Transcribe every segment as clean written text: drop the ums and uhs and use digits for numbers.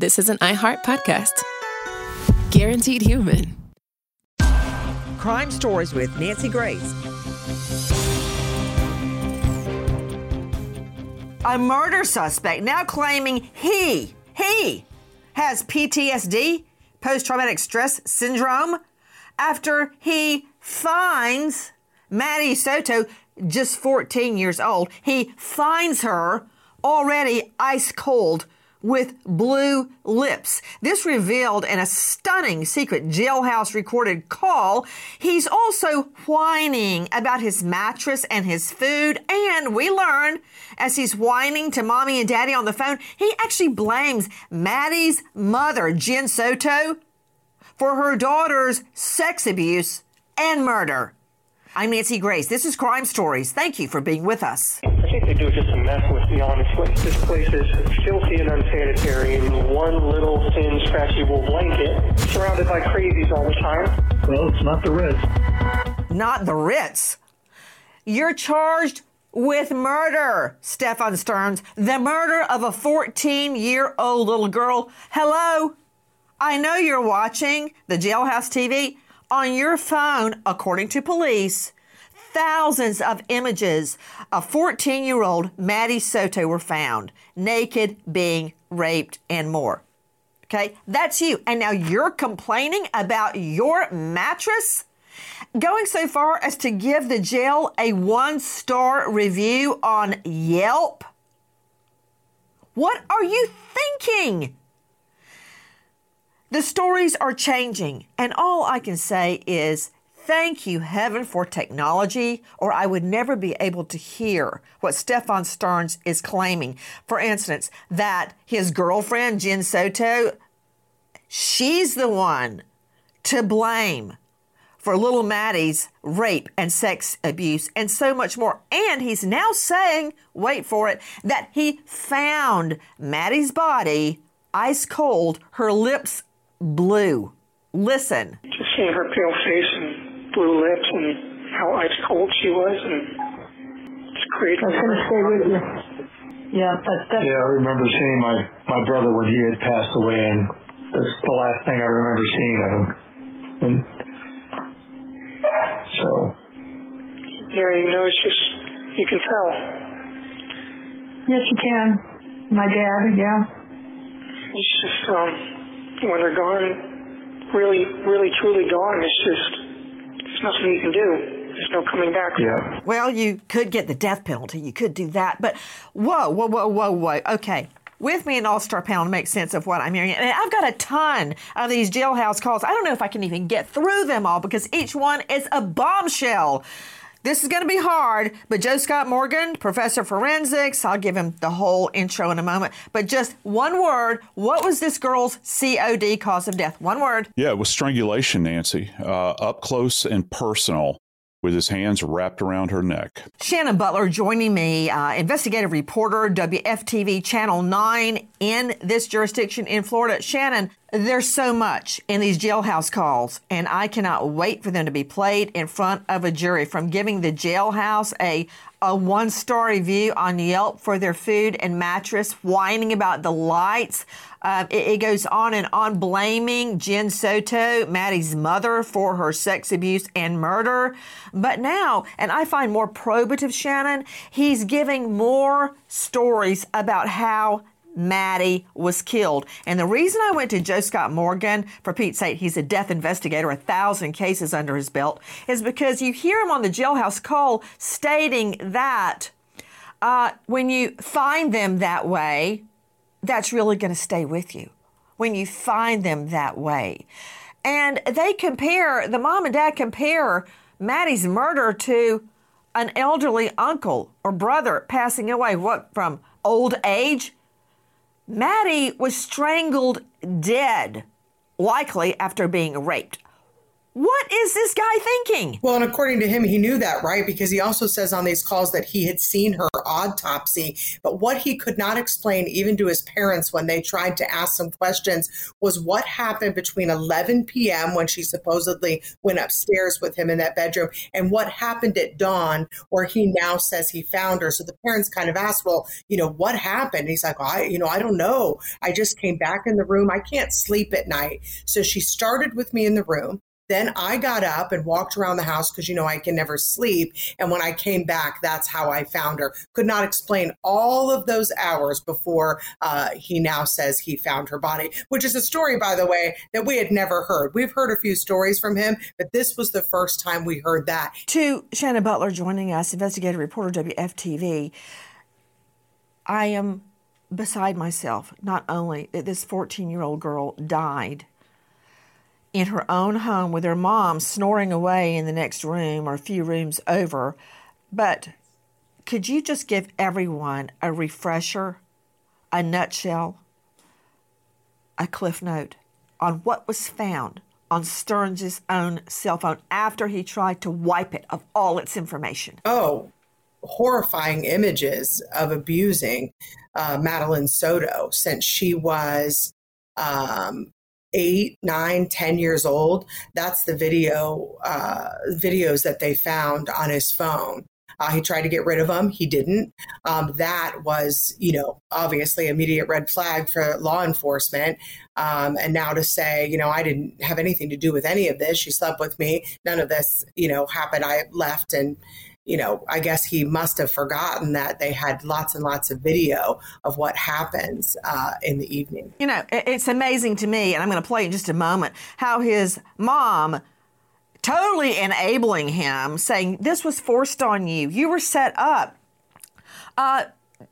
this is an iHeart podcast. Guaranteed human. Crime Stories with Nancy Grace. A murder suspect now claiming he has PTSD, post-traumatic stress syndrome, after he finds Maddie Soto, just 14 years old. He finds her already ice cold with blue lips. This revealed in a stunning secret jailhouse recorded call. He's also whining about his mattress and his food. And we learn as he's whining to mommy and daddy on the phone, he actually blames Maddie's mother, Jen Soto, for her daughter's sex abuse and murder. I'm Nancy Grace. This is Crime Stories. Thank you for being with us. I think they do it just to mess with me, honestly. This place is filthy and unsanitary in one little thin, scratchy wool blanket, surrounded by crazies all the time. Well, it's not the Ritz. Not the Ritz. You're charged with murder, Stefan Stearns, the murder of a 14-year-old little girl. Hello? I know you're watching the Jailhouse TV. On your phone, according to police, thousands of images of 14-year-old Maddie Soto were found, naked, being raped, and more. Okay, that's you. And now you're complaining about your mattress? Going so far as to give the jail a 1-star review on Yelp? What are you thinking? The stories are changing, and all I can say is thank you, heaven, for technology, or I would never be able to hear what Stefan Stearns is claiming. For instance, that his girlfriend, Jen Soto, she's the one to blame for little Maddie's rape and sex abuse and so much more. And he's now saying, wait for it, that he found Maddie's body ice cold, her lips blue. Listen. Just seeing her pale face and blue lips and how ice cold she was, and it's crazy. That's going to stay with you. Yeah, that's Yeah, I remember seeing my brother when he had passed away, and that's the last thing I remember seeing of him. And so. Yeah, you know, it's just, you can tell. Yes, you can. My dad, yeah. It's just, when they're gone, really, really, truly gone, there's nothing you can do. There's no coming back. Yeah. Well, you could get the death penalty. You could do that. But whoa. Okay. With me an all-star panel to make sense of what I'm hearing. And I've got a ton of these jailhouse calls. I don't know if I can even get through them all because each one is a bombshell. This is going to be hard, but Joe Scott Morgan, professor of forensics, I'll give him the whole intro in a moment, but just one word, what was this girl's COD, cause of death? One word. Yeah, it was strangulation, Nancy, up close and personal, with his hands wrapped around her neck. Shannon Butler joining me, investigative reporter, WFTV Channel 9 in this jurisdiction in Florida. Shannon, there's so much in these jailhouse calls, and I cannot wait for them to be played in front of a jury, from giving the jailhouse a 1-star review on Yelp for their food and mattress, whining about the lights. It goes on and on, blaming Jen Soto, Maddie's mother, for her sex abuse and murder. But now, and I find more probative, Shannon, he's giving more stories about how Maddie was killed. And the reason I went to Joe Scott Morgan, for Pete's sake, he's a death investigator, 1,000 cases under his belt, is because you hear him on the jailhouse call stating that when you find them that way, that's really going to stay with you. When you find them that way. And they compare, the mom and dad compare Maddie's murder to an elderly uncle or brother passing away. What, from old age? Maddie was strangled dead, likely after being raped. What is this guy thinking? Well, and according to him, he knew that, right? Because he also says on these calls that he had seen her autopsy. But what he could not explain, even to his parents when they tried to ask some questions, was what happened between 11 p.m. when she supposedly went upstairs with him in that bedroom and what happened at dawn where he now says he found her. So the parents kind of asked, well, what happened? He's like, I don't know. I just came back in the room. I can't sleep at night. So she started with me in the room. Then I got up and walked around the house because, I can never sleep. And when I came back, that's how I found her. Could not explain all of those hours before he now says he found her body, which is a story, by the way, that we had never heard. We've heard a few stories from him, but this was the first time we heard that. To Shannon Butler joining us, investigative reporter, WFTV, I am beside myself, not only that this 14-year-old girl died in her own home with her mom snoring away in the next room or a few rooms over. But could you just give everyone a refresher, a nutshell, a cliff note on what was found on Stearns' own cell phone after he tried to wipe it of all its information? Oh, horrifying images of abusing Madeline Soto since she was 8, 9, 10 years old. That's the videos that they found on his phone. He tried to get rid of them. He didn't. That was, obviously immediate red flag for law enforcement. And now to say, I didn't have anything to do with any of this. She slept with me. None of this, happened. I left and, I guess he must have forgotten that they had lots and lots of video of what happens in the evening. It's amazing to me, and I'm going to play in just a moment, how his mom totally enabling him, saying, this was forced on you. You were set up. And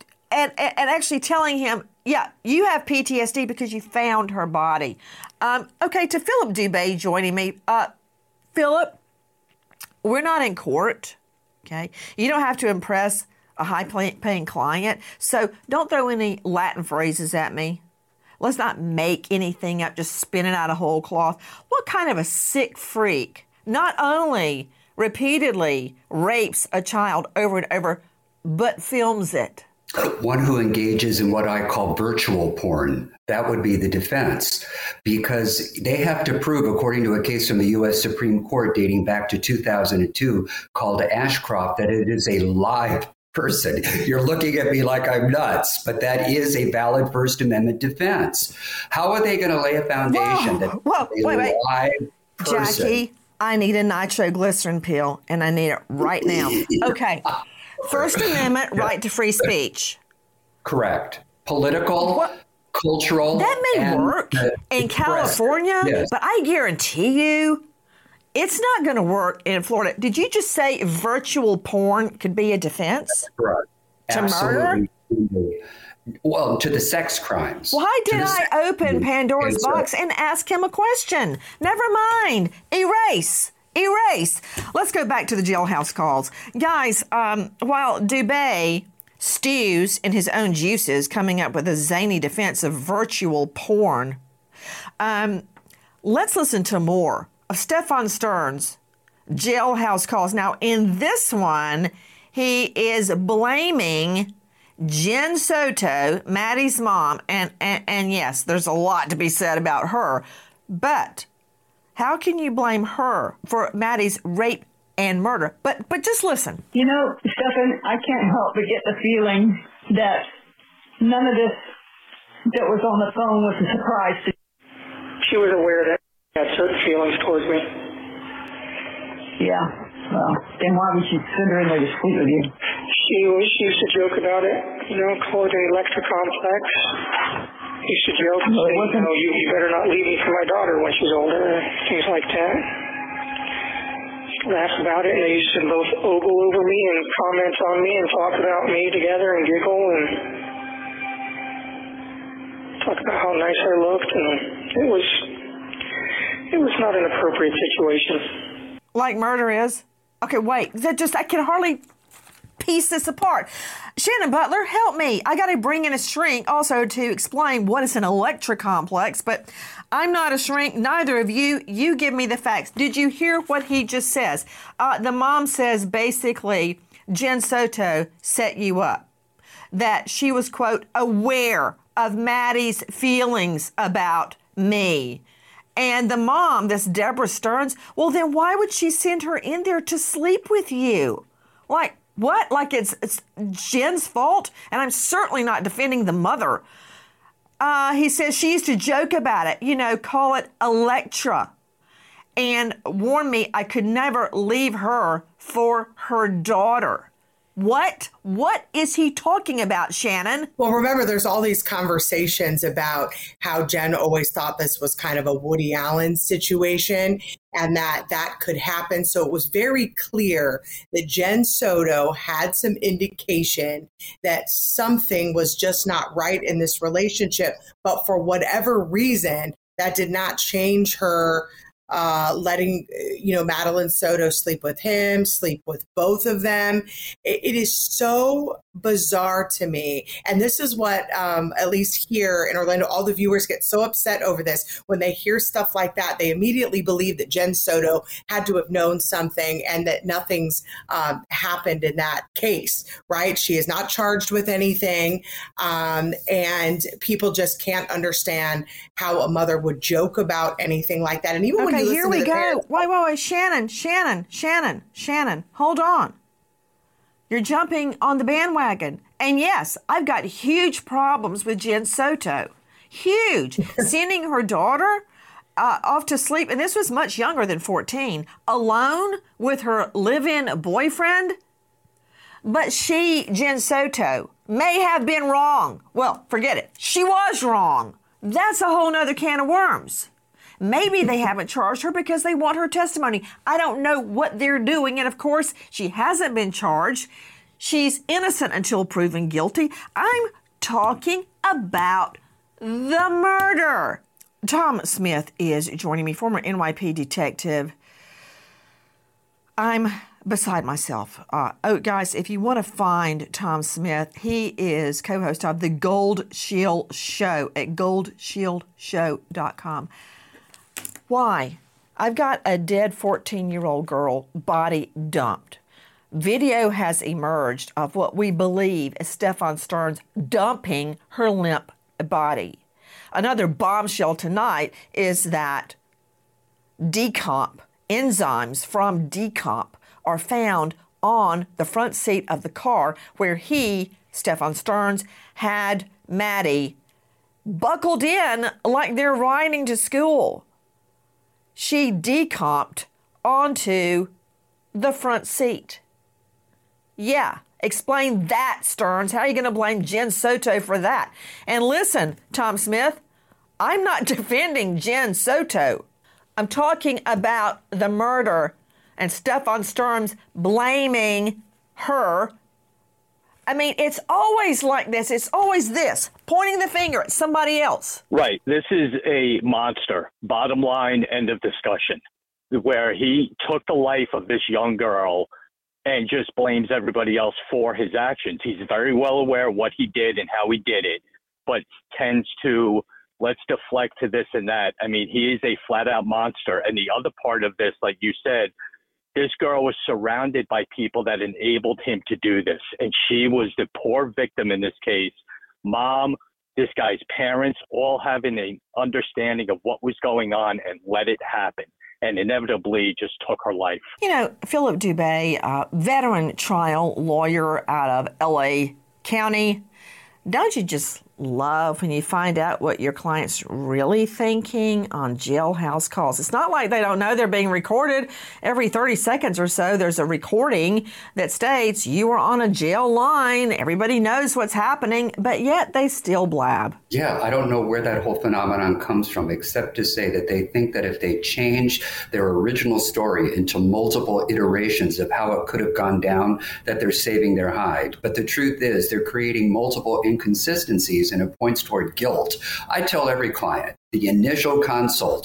actually telling him, yeah, you have PTSD because you found her body. Okay, to Philip Dubé joining me. Philip, we're not in court. Okay, you don't have to impress a high-paying client, so don't throw any Latin phrases at me. Let's not make anything up, just spin it out of whole cloth. What kind of a sick freak not only repeatedly rapes a child over and over, but films it? One who engages in what I call virtual porn. That would be the defense, because they have to prove, according to a case from the U.S. Supreme Court dating back to 2002 called Ashcroft, that it is a live person. You're looking at me like I'm nuts, but that is a valid First Amendment defense. How are they going to lay a foundation that wait. live person? Jackie, I need a nitroglycerin pill, and I need it right now. Okay. First Amendment right to free speech. Correct. Political, cultural. That may work in California, yes. But I guarantee you it's not going to work in Florida. Did you just say virtual porn could be a defense? Correct. To Absolutely. murder? Well, to the sex crimes. Why did I open Pandora's box and ask him a question? Never mind. Erase. Let's go back to the jailhouse calls. Guys, while Dubé stews in his own juices, coming up with a zany defense of virtual porn, let's listen to more of Stefan Stearns' jailhouse calls. Now, in this one, he is blaming Jen Soto, Maddie's mom, and yes, there's a lot to be said about her, but how can you blame her for Maddie's rape and murder? But just listen. Stefan, I can't help but get the feeling that none of this that was on the phone was a surprise to you. She was aware that she had certain feelings towards me. Yeah. Well, then why would she send her in there to sleep with you? She used to joke about it, call it an electrocomplex. Used to joke and say, you better not leave me for my daughter when she's older, things like that. Laugh about it, and they used to both ogle over me and comment on me and talk about me together and giggle and talk about how nice I looked, and it was not an appropriate situation. Like murder is? Okay, wait, I can hardly piece this apart. Shannon Butler, help me. I got to bring in a shrink also to explain what is an electrocomplex, but I'm not a shrink. Neither of you. You give me the facts. Did you hear what he just says? The mom says basically Jen Soto set you up, that she was, quote, aware of Maddie's feelings about me. And the mom, this Deborah Stearns, well, then why would she send her in there to sleep with you? Like, what? Like it's Jen's fault? And I'm certainly not defending the mother. He says she used to joke about it, call it Electra, and warn me I could never leave her for her daughter. What is he talking about, Shannon? Well, remember, there's all these conversations about how Jen always thought this was kind of a Woody Allen situation and that could happen. So it was very clear that Jen Soto had some indication that something was just not right in this relationship. But for whatever reason, that did not change her letting, Madeline Soto sleep with him, sleep with both of them. It is so bizarre to me. And this is what, at least here in Orlando, all the viewers get so upset over this. When they hear stuff like that, they immediately believe that Jen Soto had to have known something and that nothing's happened in that case, right? She is not charged with anything. And people just can't understand how a mother would joke about anything like that. And even when you listen here we to the go. parents, Wait, Shannon, hold on. You're jumping on the bandwagon. And yes, I've got huge problems with Jen Soto. Huge. Sending her daughter off to sleep, and this was much younger than 14, alone with her live-in boyfriend. But she, Jen Soto, may have been wrong. Well, forget it. She was wrong. That's a whole nother can of worms. Maybe they haven't charged her because they want her testimony. I don't know what they're doing. And of course, she hasn't been charged. She's innocent until proven guilty. I'm talking about the murder. Tom Smith is joining me, former NYPD detective. I'm beside myself. Guys, if you want to find Tom Smith, he is co-host of the Gold Shield Show at goldshieldShow.com. Why? I've got a dead 14-year-old girl body dumped. Video has emerged of what we believe is Stefan Stearns dumping her limp body. Another bombshell tonight is that decomp, enzymes from decomp, are found on the front seat of the car where he, Stefan Stearns, had Maddie buckled in like they're riding to school. She decomped onto the front seat. Yeah, explain that, Stearns. How are you going to blame Jen Soto for that? And listen, Tom Smith, I'm not defending Jen Soto. I'm talking about the murder and Stefan Stearns blaming her. I mean, it's always like this. It's always this, pointing the finger at somebody else. Right. This is a monster. Bottom line, end of discussion, where he took the life of this young girl and just blames everybody else for his actions. He's very well aware of what he did and how he did it, but tends to, let's deflect to this and that. I mean, he is a flat-out monster. And the other part of this, like you said, this girl was surrounded by people that enabled him to do this. And she was the poor victim in this case. Mom, this guy's parents, all having an understanding of what was going on and let it happen. And inevitably just took her life. You know, Philip Dubé, veteran trial lawyer out of L.A. County, don't you just love when you find out what your client's really thinking on jailhouse calls? It's not like they don't know they're being recorded. Every 30 seconds or so, there's a recording that states you were on a jail line. Everybody knows what's happening, but yet they still blab. Yeah, I don't know where that whole phenomenon comes from, except to say that they think that if they change their original story into multiple iterations of how it could have gone down, that they're saving their hide. But the truth is they're creating multiple inconsistencies and it points toward guilt. I tell every client, the initial consult,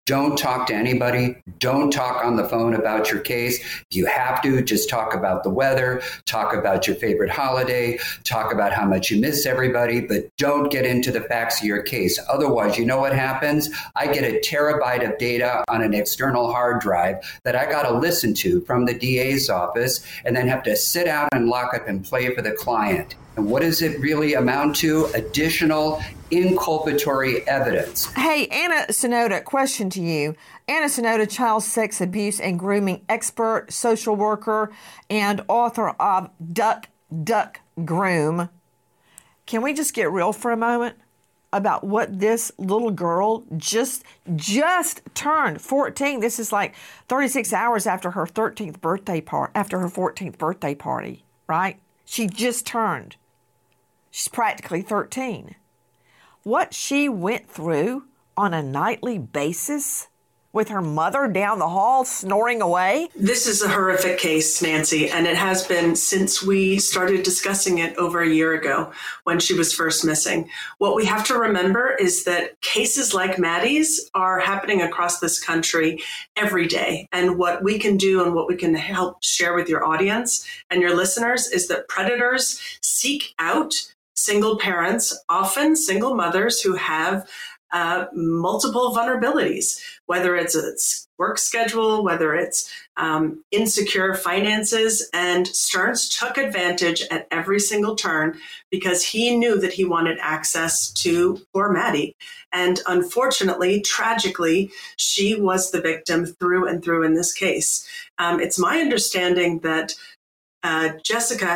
Don't talk to anybody. Don't talk on the phone about your case. If you have to, just talk about the weather, talk about your favorite holiday, talk about how much you miss everybody, but don't get into the facts of your case. Otherwise, you know what happens? I get a terabyte of data on an external hard drive that I got to listen to from the DA's office and then have to sit out and lock up and play for the client. And what does it really amount to? Additional inculpatory evidence. Hey, Anna Sonoda, question to you. Anna Sonoda, child sex abuse and grooming expert, social worker, and author of Duck, Duck, Groom. Can we just get real for a moment about what this little girl just turned 14? This is like 36 hours after her 13th birthday party, after her 14th birthday party, right? She just turned. She's practically 13. What she went through on a nightly basis with her mother down the hall snoring away. This is a horrific case, Nancy, and it has been since we started discussing it over a year ago when she was first missing. What we have to remember is that cases like Maddie's are happening across this country every day. And what we can do and what we can help share with your audience and your listeners is that predators seek out single parents, often single mothers who have multiple vulnerabilities, whether it's a work schedule, whether it's insecure finances. And Stearns took advantage at every single turn because he knew that he wanted access to poor Maddie. And unfortunately, tragically, she was the victim through and through in this case. It's my understanding that Jennifer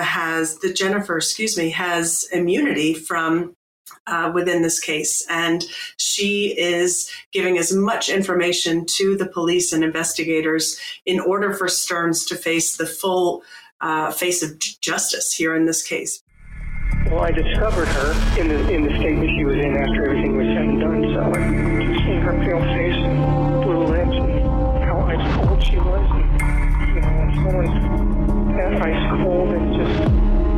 has immunity from within this case. And she is giving as much information to the police and investigators in order for Stearns to face the full face of justice here in this case. Well, I discovered her in the state that she was in after everything was said and done. So just seeing her pale face and blue lips and how ice cold she was, and when someone's that ice cold and just.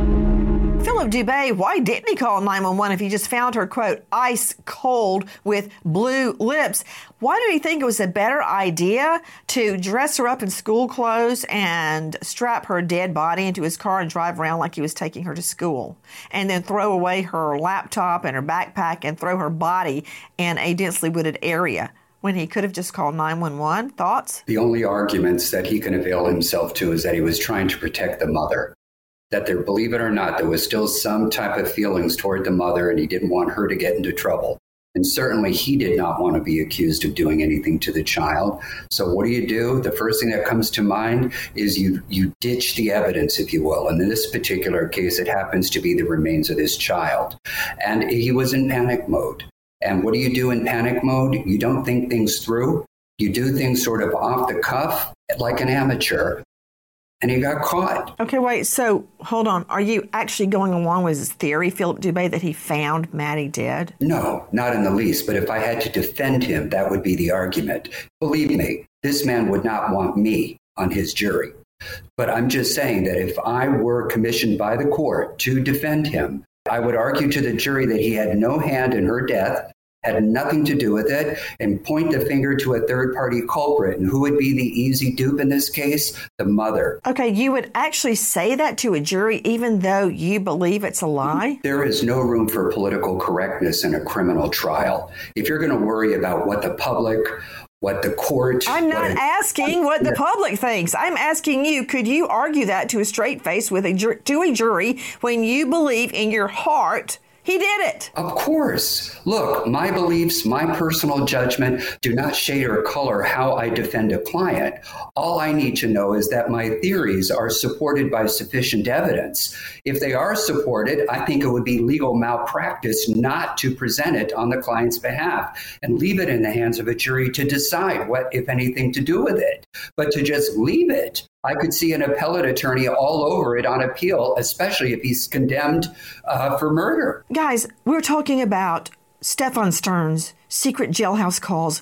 Philip Dubé, why didn't he call 911 if he just found her, quote, ice cold with blue lips? Why did he think it was a better idea to dress her up in school clothes and strap her dead body into his car and drive around like he was taking her to school, and then throw away her laptop and her backpack and throw her body in a densely wooded area when he could have just called 911? Thoughts? The only arguments that he can avail himself to is that he was trying to protect the mother. That there, believe it or not, there was still some type of feelings toward the mother, and he didn't want her to get into trouble. And certainly he did not want to be accused of doing anything to the child. So what do? The first thing that comes to mind is you ditch the evidence, if you will. And in this particular case, it happens to be the remains of this child. And he was in panic mode. And what do you do in panic mode? You don't think things through. You do things sort of off the cuff, like an amateur. And he got caught. Okay, wait. So, hold on. Are you actually going along with his theory, Philip Dubé, that he found Maddie dead? No, not in the least. But if I had to defend him, that would be the argument. Believe me, this man would not want me on his jury. But I'm just saying that if I were commissioned by the court to defend him, I would argue to the jury that he had no hand in her death, had nothing to do with it, and point the finger to a third-party culprit. And who would be the easy dupe in this case? The mother. Okay, you would actually say that to a jury even though you believe it's a lie? There is no room for political correctness in a criminal trial. If you're going to worry about what the public, what the court... I'm not asking what the public thinks. I'm asking you, could you argue that to a straight face with to a jury when you believe in your heart he did it? Of course. Look, my beliefs, my personal judgment do not shade or color how I defend a client. All I need to know is that my theories are supported by sufficient evidence. If they are supported, I think it would be legal malpractice not to present it on the client's behalf and leave it in the hands of a jury to decide what, if anything, to do with it. But to just leave it, I could see an appellate attorney all over it on appeal, especially if he's condemned for murder. Guys, we're talking about Stefan Stearns' secret jailhouse calls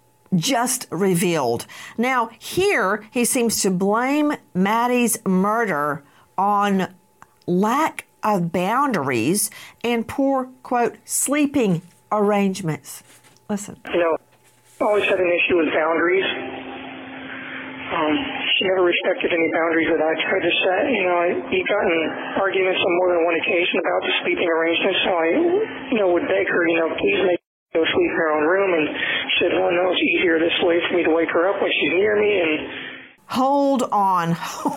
just revealed. Now, here he seems to blame Maddie's murder on lack of boundaries and poor, quote, sleeping arrangements. Listen. always had an issue with boundaries. She never respected any boundaries that I tried to set. We got in arguments on more than one occasion about the sleeping arrangements, so I, would beg her, please make her go sleep in her own room, and she said, well, no, it's easier this way for me to wake her up when she's near me. And hold on.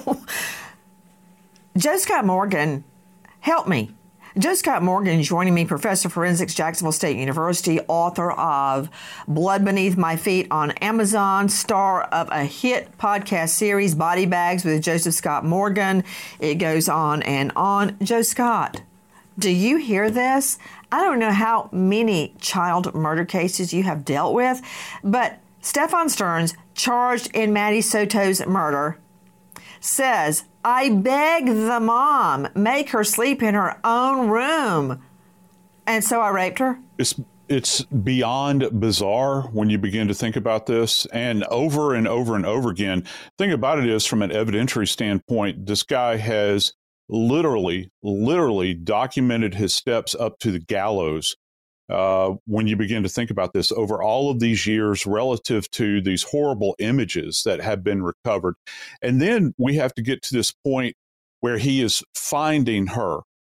Joe Scott Morgan, help me. Joe Scott Morgan joining me, professor of forensics, Jacksonville State University, author of Blood Beneath My Feet on Amazon, star of a hit podcast series, Body Bags with Joseph Scott Morgan. It goes on and on. Joe Scott, do you hear this? I don't know how many child murder cases you have dealt with, but Stefan Stearns, charged in Maddie Soto's murder, says, I beg the mom, make her sleep in her own room. And so I raped her. It's beyond bizarre when you begin to think about this. And over and over and over again, the thing about it is, from an evidentiary standpoint, this guy has literally documented his steps up to the gallows. When you begin to think about this over all of these years relative to these horrible images that have been recovered. And then we have to get to this point where he is finding her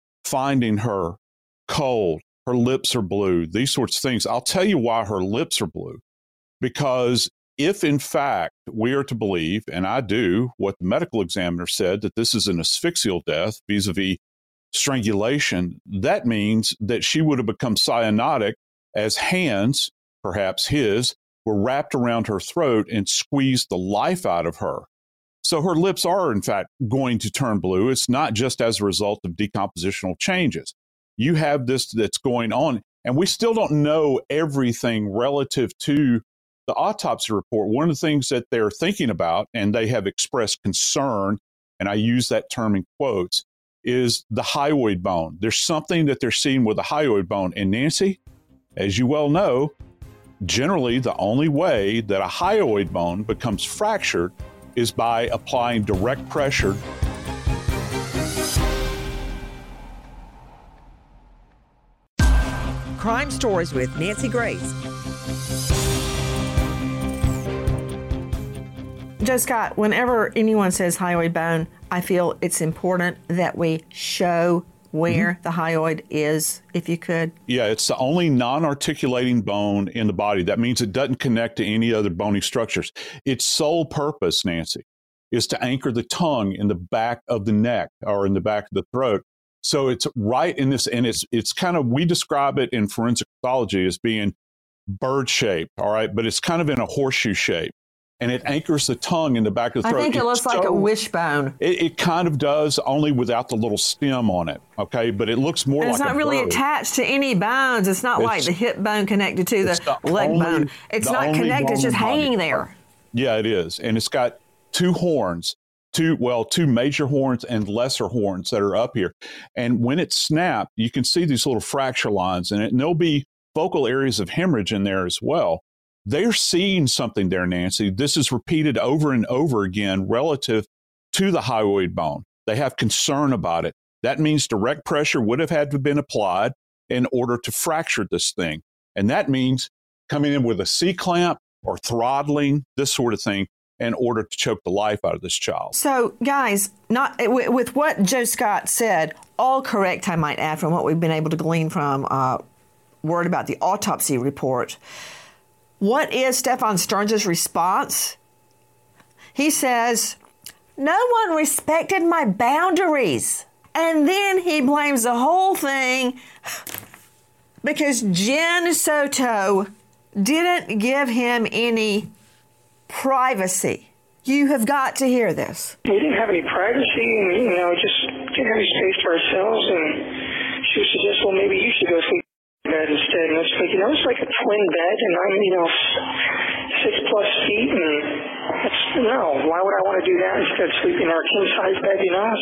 cold, her lips are blue, these sorts of things. I'll tell you why her lips are blue. Because if in fact we are to believe, and I do, what the medical examiner said, that this is an asphyxial death vis-a-vis strangulation, that means that she would have become cyanotic as hands, perhaps his, were wrapped around her throat and squeezed the life out of her. So her lips are, in fact, going to turn blue. It's not just as a result of decompositional changes. You have this that's going on, and we still don't know everything relative to the autopsy report. One of the things that they're thinking about, and they have expressed concern, and I use that term in quotes, is the hyoid bone. There's something that they're seeing with the hyoid bone. And Nancy, as you well know, generally the only way that a hyoid bone becomes fractured is by applying direct pressure. Crime Stories with Nancy Grace. Joe Scott, whenever anyone says hyoid bone, I feel it's important that we show where the hyoid is, if you could. Yeah, it's the only non-articulating bone in the body. That means it doesn't connect to any other bony structures. Its sole purpose, Nancy, is to anchor the tongue in the back of the neck or in the back of the throat. So it's right in this, and it's kind of, we describe it in forensic pathology as being bird-shaped, all right? But it's kind of in a horseshoe shape. And it anchors the tongue in the back of the throat. I think it looks like a wishbone. It kind of does, only without the little stem on it, okay? But it looks more like a bird. It's not really attached to any bones. It's not like the hip bone connected to the leg bone. It's not connected. It's just hanging there. Yeah, it is. And it's got two horns, two major horns and lesser horns that are up here. And when it's snapped, you can see these little fracture lines, and there'll be focal areas of hemorrhage in there as well. They're seeing something there, Nancy. This is repeated over and over again relative to the hyoid bone. They have concern about it. That means direct pressure would have had to have been applied in order to fracture this thing. And that means coming in with a C-clamp or throttling, this sort of thing, in order to choke the life out of this child. So, guys, with what Joe Scott said, all correct, I might add, from what we've been able to glean from word about the autopsy report. What is Stefan Stearns' response? He says, no one respected my boundaries. And then he blames the whole thing because Jen Soto didn't give him any privacy. You have got to hear this. We didn't have any privacy, and, just didn't have any space to ourselves. And she would suggest, well, maybe you should go sleep in bed instead. And it's like, it's like a twin bed, and I'm, 6+ feet, and why would I want to do that instead of sleeping in our king-size bed,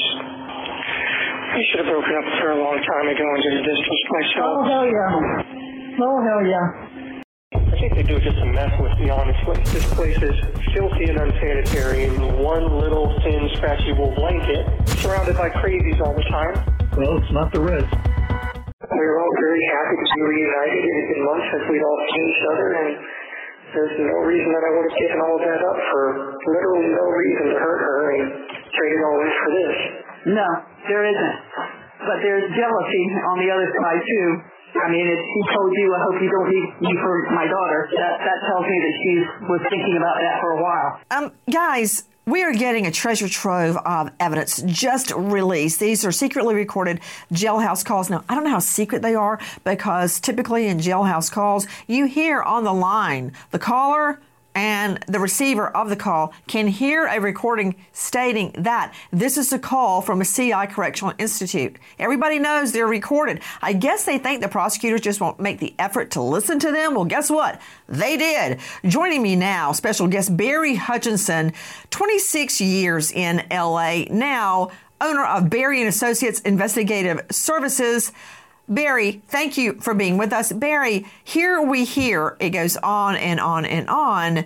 I should have broken up with her a long time ago and just distanced myself. Oh, hell yeah. Oh, hell yeah. I think they do just a mess with me, honestly. This place is filthy and unsanitary, and one little thin, scratchy wool blanket, surrounded by crazies all the time. Well, it's not the Reds. We were all very happy to be reunited. It had been months since we'd all seen each other, and There's no reason that I would have given all of that up for literally no reason to hurt her and traded all this for this. No, there isn't. But there's jealousy on the other side, too. I mean, if she told you, I hope you don't leave me for my daughter, that tells me that she was thinking about that for a while. Guys, we are getting a treasure trove of evidence just released. These are secretly recorded jailhouse calls. Now, I don't know how secret they are because typically in jailhouse calls, you hear on the line the caller and the receiver of the call can hear a recording stating that this is a call from a CI Correctional Institute. Everybody knows they're recorded. I guess they think the prosecutors just won't make the effort to listen to them. Well, guess what? They did. Joining me now, special guest Barry Hutchinson, 26 years in LA, now owner of Barry & Associates Investigative Services. Barry, thank you for being with us. Barry, here we hear, it goes on and on and on,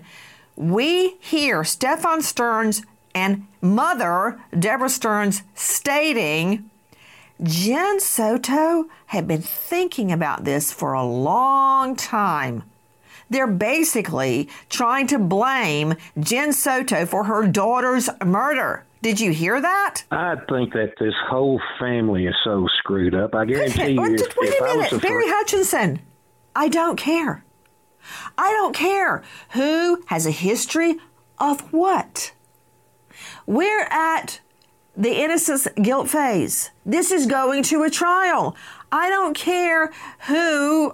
we hear Stefan Stearns and mother, Deborah Stearns, stating Jen Soto had been thinking about this for a long time. They're basically trying to blame Jen Soto for her daughter's murder. Did you hear that? I think that this whole family is so screwed up. I guarantee you, wait a minute, Barry Hutchinson, I don't care. I don't care who has a history of what. We're at the innocence guilt phase. This is going to a trial. I don't care who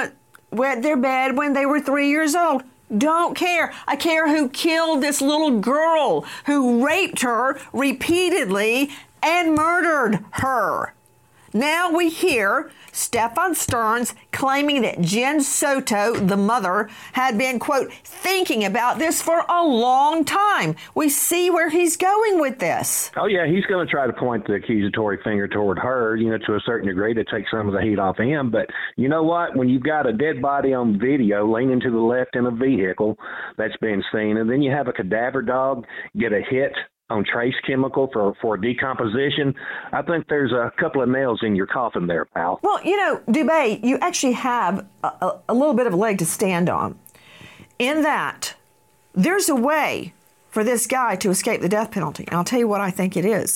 wet their bed when they were 3 years old. Don't care. I care who killed this little girl, who raped her repeatedly and murdered her. Now we hear Stefan Stearns claiming that Jen Soto, the mother, had been, quote, thinking about this for a long time. We see where he's going with this. Oh, yeah, he's going to try to point the accusatory finger toward her, to a certain degree to take some of the heat off him. But you know what? When you've got a dead body on video leaning to the left in a vehicle that's been seen, and then you have a cadaver dog get a hit on trace chemical for decomposition, I think there's a couple of nails in your coffin there, pal. Well, Dubé, you actually have a little bit of a leg to stand on in that there's a way for this guy to escape the death penalty. And I'll tell you what I think it is.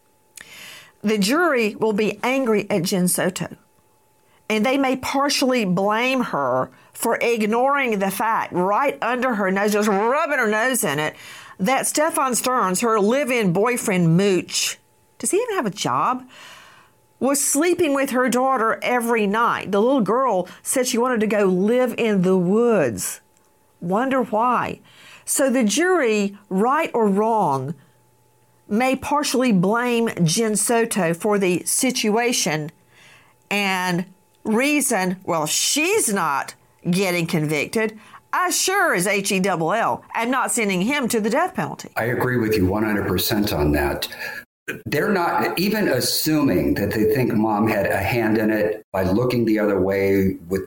The jury will be angry at Jen Soto, and they may partially blame her for ignoring the fact right under her nose, just rubbing her nose in it, that Stefan Stearns, her live-in boyfriend Mooch, does he even have a job, was sleeping with her daughter every night. The little girl said she wanted to go live in the woods. Wonder why. So the jury, right or wrong, may partially blame Jen Soto for the situation and reason, well, she's not getting convicted. I sure as HELL am not sending him to the death penalty. I agree with you 100% on that. They're not even assuming that they think mom had a hand in it by looking the other way with,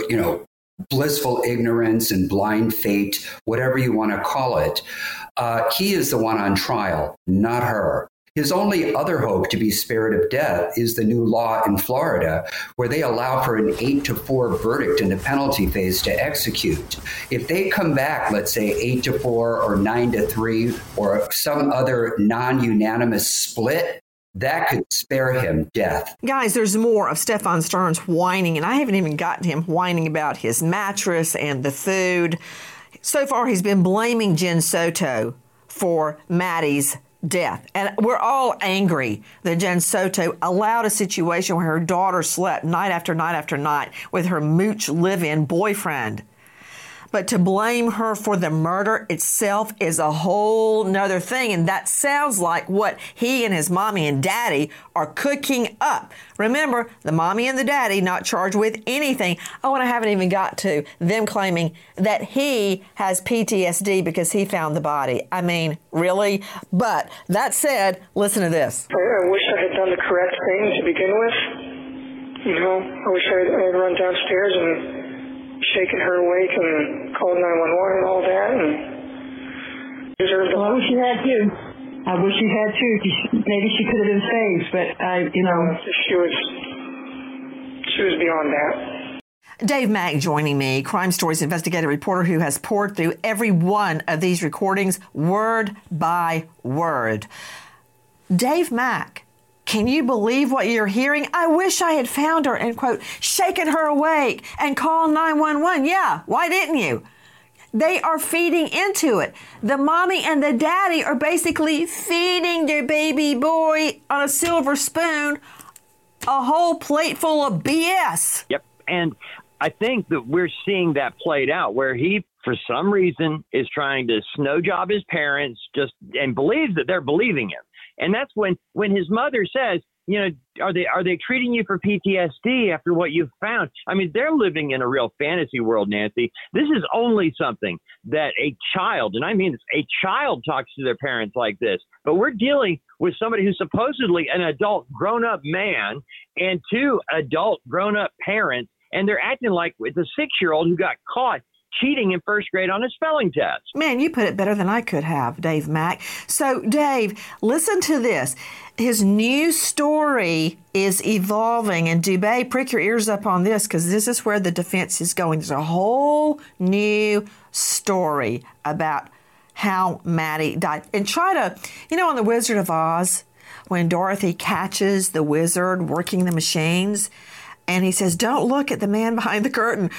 blissful ignorance and blind fate, whatever you want to call it. He is the one on trial, not her. His only other hope to be spared of death is the new law in Florida, where they allow for an 8-4 verdict in the penalty phase to execute. If they come back, let's say 8-4 or 9-3 or some other non-unanimous split, that could spare him death. Guys, there's more of Stefan Stearns whining, and I haven't even gotten him whining about his mattress and the food. So far, he's been blaming Jen Soto for Maddie's death. And we're all angry that Jen Soto allowed a situation where her daughter slept night after night after night with her Mooch live-in boyfriend. But to blame her for the murder itself is a whole nother thing. And that sounds like what he and his mommy and daddy are cooking up. Remember, the mommy and the daddy not charged with anything. Oh, and I haven't even got to them claiming that he has PTSD because he found the body. I mean, really? But that said, listen to this. I wish I had done the correct thing to begin with. I wish I had run downstairs and shaken her awake and called 911 and all that, and deserved. Well, I wish you had too. I wish you had too. Maybe she could have been saved, but she was beyond that. Dave Mack joining me, Crime Stories investigative reporter who has poured through every one of these recordings word by word. Dave Mack, can you believe what you're hearing? I wish I had found her and, quote, shaken her awake and called 911. Yeah, why didn't you? They are feeding into it. The mommy and the daddy are basically feeding their baby boy on a silver spoon a whole plate full of BS. Yep. And I think that we're seeing that played out where he, for some reason, is trying to snow job his parents and believes that they're believing him. And that's when his mother says, you know, are they treating you for PTSD after what you've found? I mean, they're living in a real fantasy world, Nancy. This is only something that a child, and I mean a child, talks to their parents like this. But we're dealing with somebody who's supposedly an adult grown-up man and two adult grown-up parents, and they're acting like it's a 6-year-old who got caught cheating in first grade on a spelling test. Man, you put it better than I could have, Dave Mack. So, Dave, listen to this. His new story is evolving, and Dubé, prick your ears up on this, because this is where the defense is going. There's a whole new story about how Maddie died. And try to, you know, on The Wizard of Oz, when Dorothy catches the wizard working the machines, and he says, don't look at the man behind the curtain.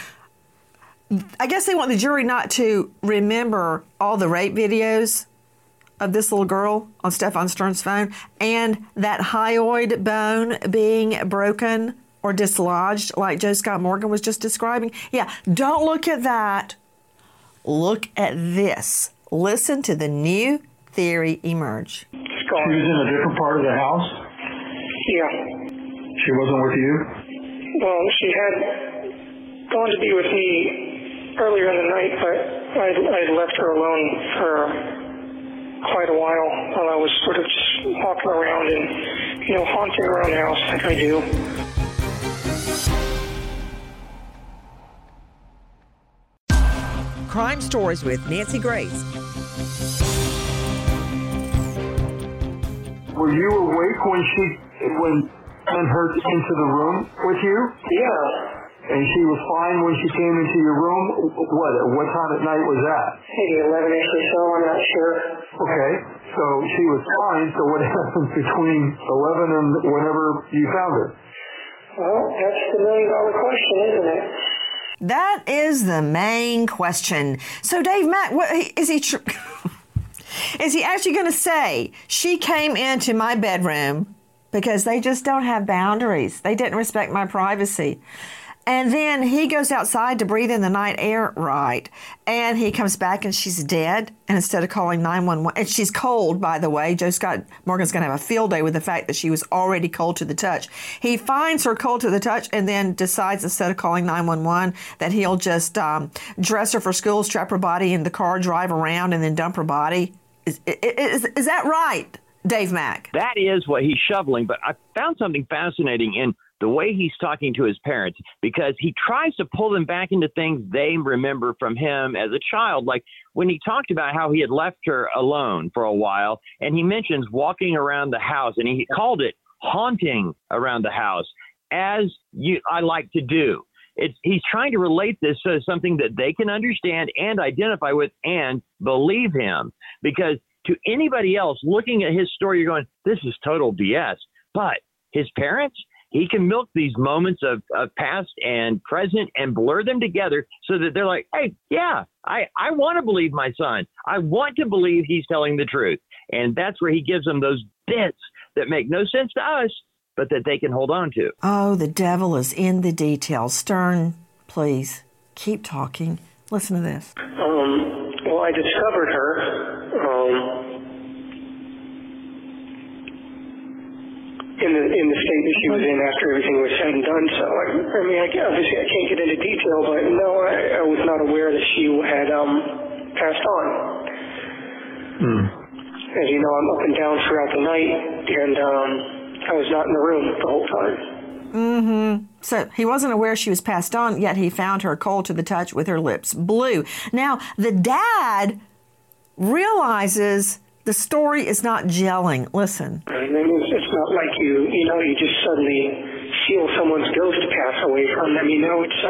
I guess they want the jury not to remember all the rape videos of this little girl on Stefan Stern's phone and that hyoid bone being broken or dislodged like Joe Scott Morgan was just describing. Yeah, don't look at that. Look at this. Listen to the new theory emerge. She was in a different part of the house? Yeah. She wasn't with you? Well, she had gone to be with me earlier in the night, but I left her alone for quite a while I was sort of just walking around and, you know, haunting around the house like I do. Crime Stories with Nancy Grace. Were you awake when Ben hurt into the room with you? Yeah. And she was fine when she came into your room? What time at night was that? Maybe 11-ish or so, I'm not sure. Okay, so she was fine, so what happened between 11 and whenever you found her? Well, that's the million-dollar question, isn't it? That is the main question. So, Dave Mack, is he actually going to say, she came into my bedroom because they just don't have boundaries. They didn't respect my privacy. And then he goes outside to breathe in the night air, right? And he comes back and she's dead. And instead of calling 911, and she's cold, by the way. Joe Scott Morgan's going to have a field day with the fact that she was already cold to the touch. He finds her cold to the touch and then decides, instead of calling 911, that he'll just dress her for school, strap her body in the car, drive around, and then dump her body. Is that right, Dave Mack? That is what he's shoveling. But I found something fascinating in the way he's talking to his parents, because he tries to pull them back into things they remember from him as a child. Like when he talked about how he had left her alone for a while, and he mentions walking around the house, and he called it haunting around the house, as I like to do. He's trying to relate this to something that they can understand and identify with and believe him. Because to anybody else looking at his story, you're going, this is total BS. But his parents, he can milk these moments of past and present and blur them together so that they're like, hey, yeah, I want to believe my son. I want to believe he's telling the truth. And that's where he gives them those bits that make no sense to us, but that they can hold on to. Oh, the devil is in the details. Stern, please, keep talking. Listen to this. Well, I discovered her in the state that she was in after everything was said and done. So, I mean, obviously I can't get into detail, but no, I was not aware that she had passed on. As you know, I'm up and down throughout the night, and I was not in the room the whole time. Mm-hmm. So he wasn't aware she was passed on, yet he found her cold to the touch with her lips blue. Now, the dad realizes the story is not gelling. Listen. It's not like you just suddenly feel someone's ghost pass away from them. You know,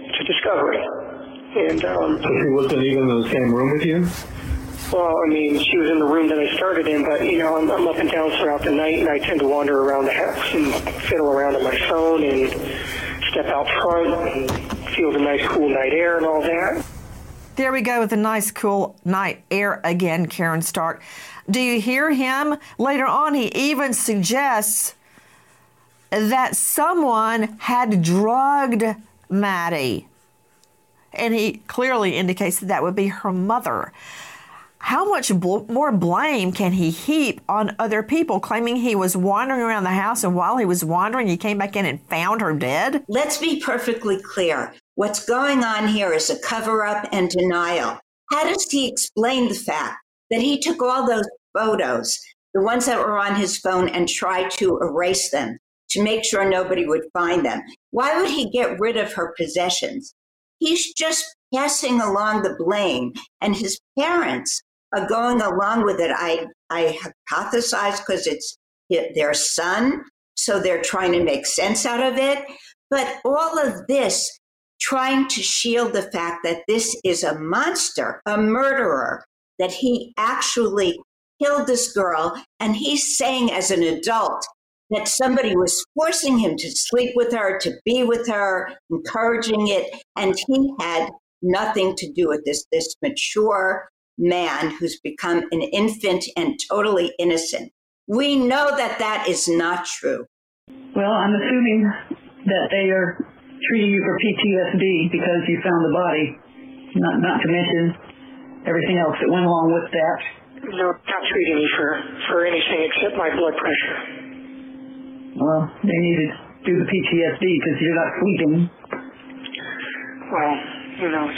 to discovery. And so she wasn't even in the same room with you? Well, I mean, she was in the room that I started in, but, you know, I'm up and down throughout the night, and I tend to wander around the house and fiddle around on my phone and step out front and feel the nice, cool night air and all that. There we go with the nice, cool night air again, Karen Stark. Do you hear him? Later on, he even suggests that someone had drugged Maddie. And he clearly indicates that would be her mother. How much more blame can he heap on other people, claiming he was wandering around the house and while he was wandering, he came back in and found her dead? Let's be perfectly clear. What's going on here is a cover-up and denial. How does he explain the fact that he took all those photos, the ones that were on his phone, and tried to erase them to make sure nobody would find them? Why would he get rid of her possessions? He's just passing along the blame, and his parents are going along with it. I hypothesize because it's their son, so they're trying to make sense out of it. But all of this trying to shield the fact that this is a monster, a murderer, that he actually killed this girl, and he's saying as an adult that somebody was forcing him to sleep with her, to be with her, encouraging it, and he had nothing to do with this mature man who's become an infant and totally innocent. We know that that is not true. Well, I'm assuming that they are treating you for PTSD because you found the body, not to mention everything else that went along with that. No, not treating me for anything except my blood pressure. Well, they need to do the PTSD because you're not sleeping. Well, you know,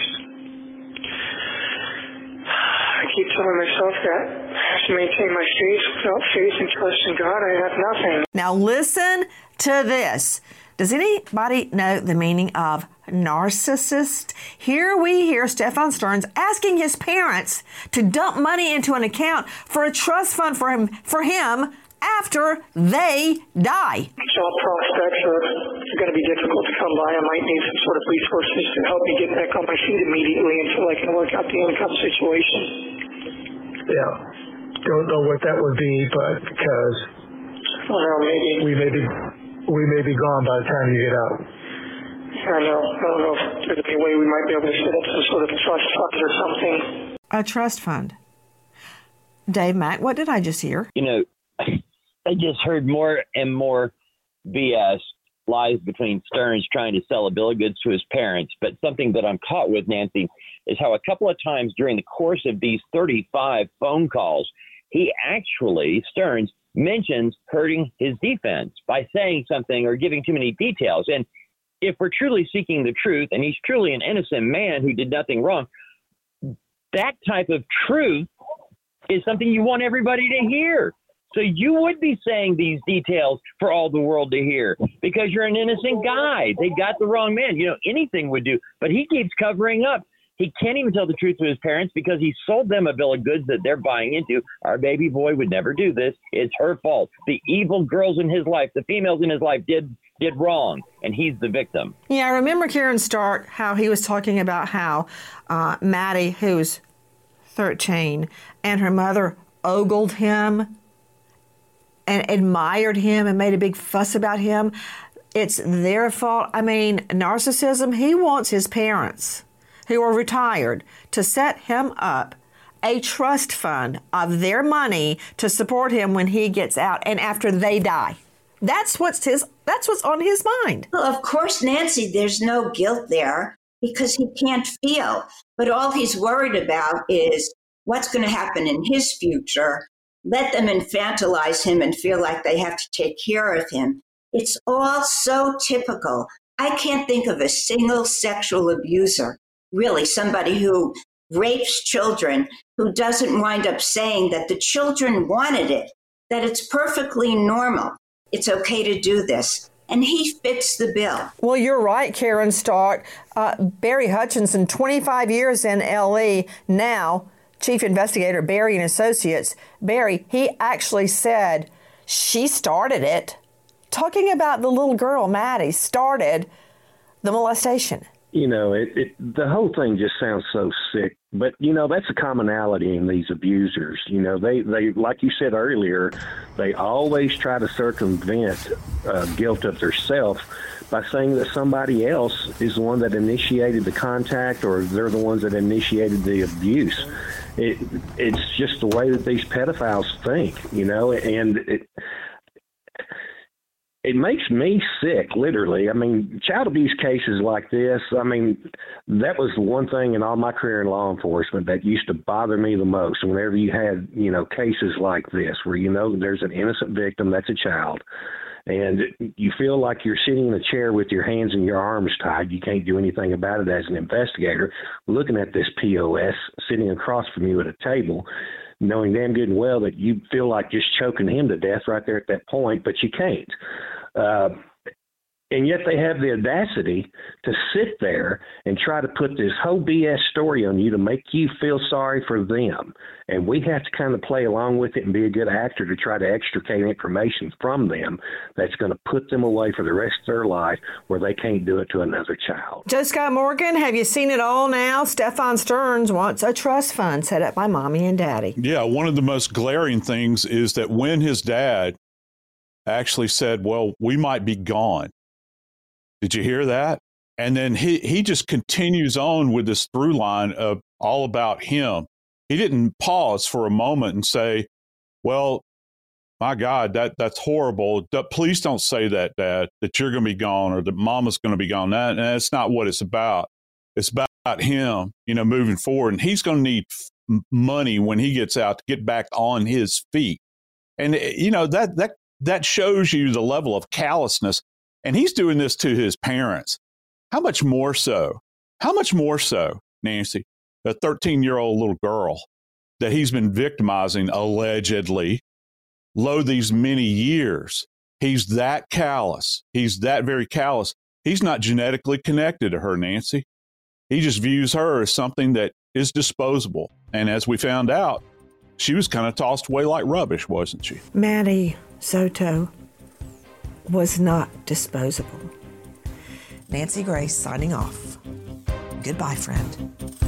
I keep telling myself that I have to maintain my faith. Without faith and trust in God, I have nothing. Now listen to this. Does anybody know the meaning of narcissist? Here we hear Stefan Stearns asking his parents to dump money into an account for a trust fund for him after they die. Job prospects are going to be difficult to come by. I might need some sort of resources to help me get back on my feet immediately until I can work out the income situation. Yeah. Don't know what that would be, but because we may be gone by the time you get out. I know. I don't know if there's any way we might be able to set up some sort of trust fund or something. A trust fund. Dave Mack, what did I just hear? You know, I just heard more and more BS, lies between Stearns trying to sell a bill of goods to his parents. But something that I'm caught with, Nancy, is how a couple of times during the course of these 35 phone calls, he actually, Stearns, mentions hurting his defense by saying something or giving too many details. And if we're truly seeking the truth, and he's truly an innocent man who did nothing wrong, that type of truth is something you want everybody to hear. So you would be saying these details for all the world to hear because you're an innocent guy. They got the wrong man. You know, anything would do. But he keeps covering up. He can't even tell the truth to his parents because he sold them a bill of goods that they're buying into. Our baby boy would never do this. It's her fault. The evil girls in his life, the females in his life did wrong, and he's the victim. Yeah, I remember Karen Stark, how he was talking about how Maddie, who's 13, and her mother ogled him and admired him and made a big fuss about him. It's their fault. I mean, narcissism, he wants his parents, who are retired, to set him up a trust fund of their money to support him when he gets out and after they die. That's what's on his mind. Well, of course, Nancy, there's no guilt there because he can't feel. But all he's worried about is what's going to happen in his future. Let them infantilize him and feel like they have to take care of him. It's all so typical. I can't think of a single sexual abuser, really somebody who rapes children, who doesn't wind up saying that the children wanted it, that it's perfectly normal. It's okay to do this. And he fits the bill. Well, you're right, Karen Stark. Barry Hutchinson, 25 years in L.E., now Chief Investigator, Barry and Associates. Barry, he actually said she started it. Talking about the little girl, Maddie, started the molestation. the whole thing just sounds so sick. But, that's a commonality in these abusers. They like you said earlier, they always try to circumvent guilt of theirself by saying that somebody else is the one that initiated the contact, or they're the ones that initiated the abuse. It's just the way that these pedophiles think, and it makes me sick, literally. I mean, child abuse cases like this, that was the one thing in all my career in law enforcement that used to bother me the most. Whenever you had, cases like this where, there's an innocent victim that's a child, and you feel like you're sitting in a chair with your hands and your arms tied. You can't do anything about it as an investigator, looking at this POS sitting across from you at a table, knowing damn good and well that you feel like just choking him to death right there at that point, but you can't. And yet they have the audacity to sit there and try to put this whole BS story on you to make you feel sorry for them. And we have to kind of play along with it and be a good actor to try to extricate information from them that's going to put them away for the rest of their life where they can't do it to another child. Joe Scott Morgan, have you seen it all now? Stefan Stearns wants a trust fund set up by mommy and daddy. Yeah, one of the most glaring things is that when his dad actually said, well, we might be gone. Did you hear that? And then he just continues on with this through line of all about him. He didn't pause for a moment and say, well, my God, that's horrible. Please don't say that, Dad, that you're going to be gone or that Mama's going to be gone. That's not what it's about. It's about him, moving forward. And he's going to need money when he gets out to get back on his feet. And, that shows you the level of callousness. And he's doing this to his parents. How much more so? How much more so, Nancy, a 13-year-old little girl that he's been victimizing allegedly, these many years? He's that callous. He's that very callous. He's not genetically connected to her, Nancy. He just views her as something that is disposable. And as we found out, she was kind of tossed away like rubbish, wasn't she? Maddie Soto was not disposable. Nancy Grace signing off. Goodbye, friend.